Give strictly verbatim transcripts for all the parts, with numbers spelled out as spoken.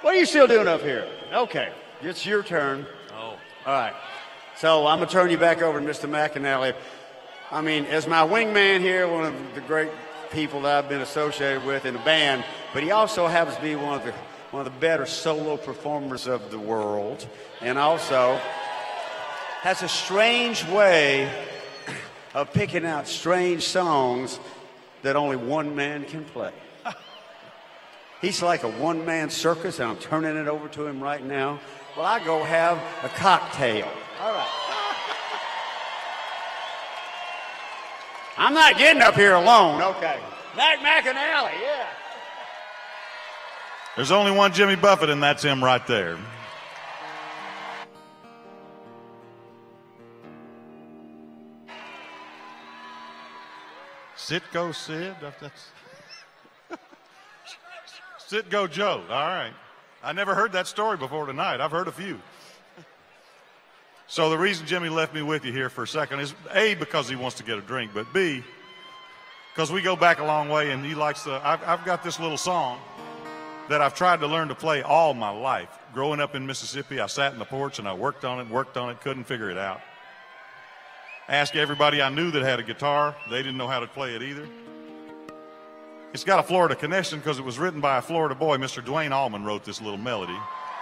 What are you still doing up here? Okay, it's your turn. Oh. All right. So I'm going to turn you back over to Mister McAnally. I mean, as my wingman here, one of the great people that I've been associated with in the band, but he also happens to be one of the one of the better solo performers of the world, and also has a strange way of picking out strange songs that only one man can play. He's like a one-man circus, and I'm turning it over to him right now. Well, I go have a cocktail. All right. I'm not getting up here alone. Okay. Mac McAnally, yeah. There's only one Jimmy Buffett, and that's him right there. Sit, go, Sid. That's... Sit, go, Joe. All right. I never heard that story before tonight. I've heard a few. So the reason Jimmy left me with you here for a second is, A, because he wants to get a drink, but B, because we go back a long way, and he likes the, I've, I've got this little song that I've tried to learn to play all my life. Growing up in Mississippi, I sat in the porch and I worked on it, worked on it, couldn't figure it out. Asked everybody I knew that had a guitar. They didn't know how to play it either. It's got a Florida connection because it was written by a Florida boy. Mister Dwayne Allman wrote this little melody.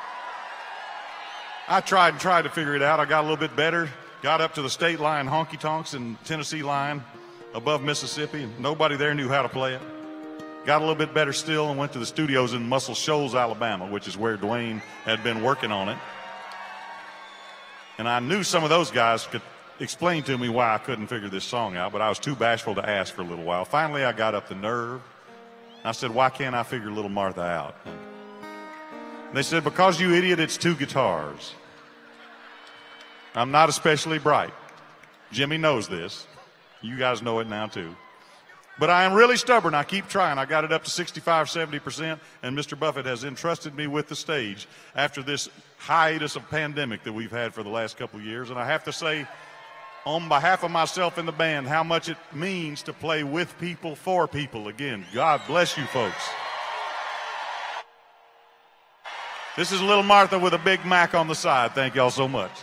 I tried and tried to figure it out. I got a little bit better. Got up to the state line, honky tonks, and Tennessee line above Mississippi, and nobody there knew how to play it. Got a little bit better still and went to the studios in Muscle Shoals, Alabama, which is where Dwayne had been working on it. And I knew some of those guys could explain to me why I couldn't figure this song out, but I was too bashful to ask for a little while. Finally, I got up the nerve. I said, why can't I figure Little Martha out? And they said, because, you idiot, it's two guitars. I'm not especially bright. Jimmy knows this. You guys know it now, too. But I am really stubborn. I keep trying. I got it up to sixty-five, seventy percent, and Mister Buffett has entrusted me with the stage after this hiatus of pandemic that we've had for the last couple of years. And I have to say, on behalf of myself and the band, how much it means to play with people, for people again. God bless you folks. This is Little Martha with a Big Mac on the side. Thank y'all so much.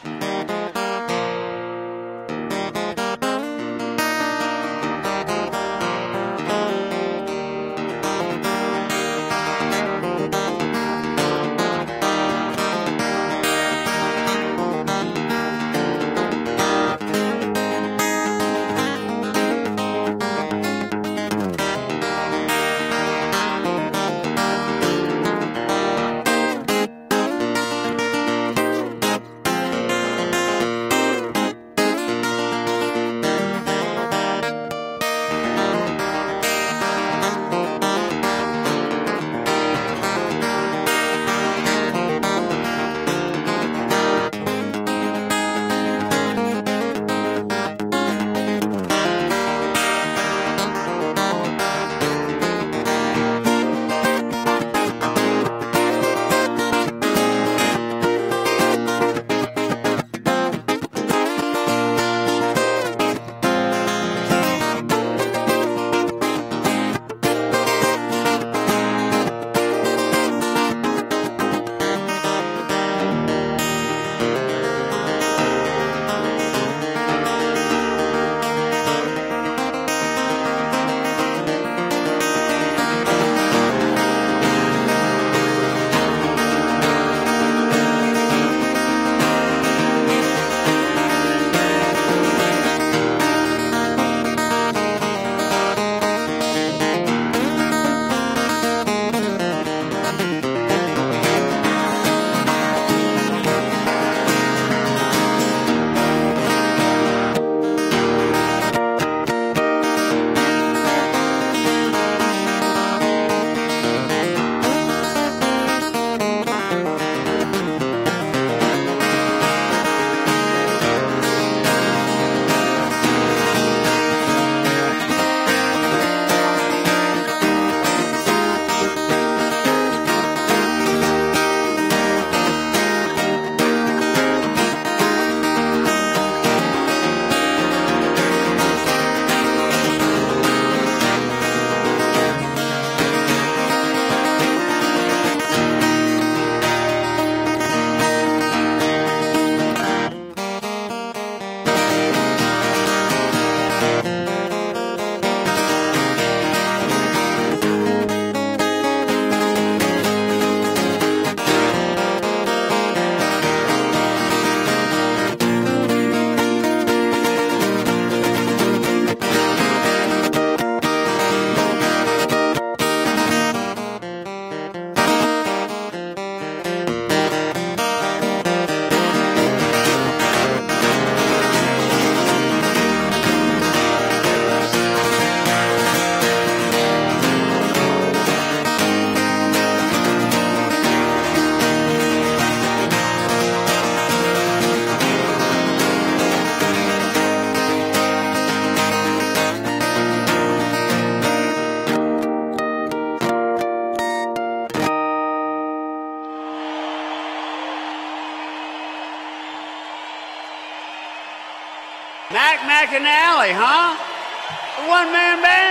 Mac McAnally, huh? A one-man band?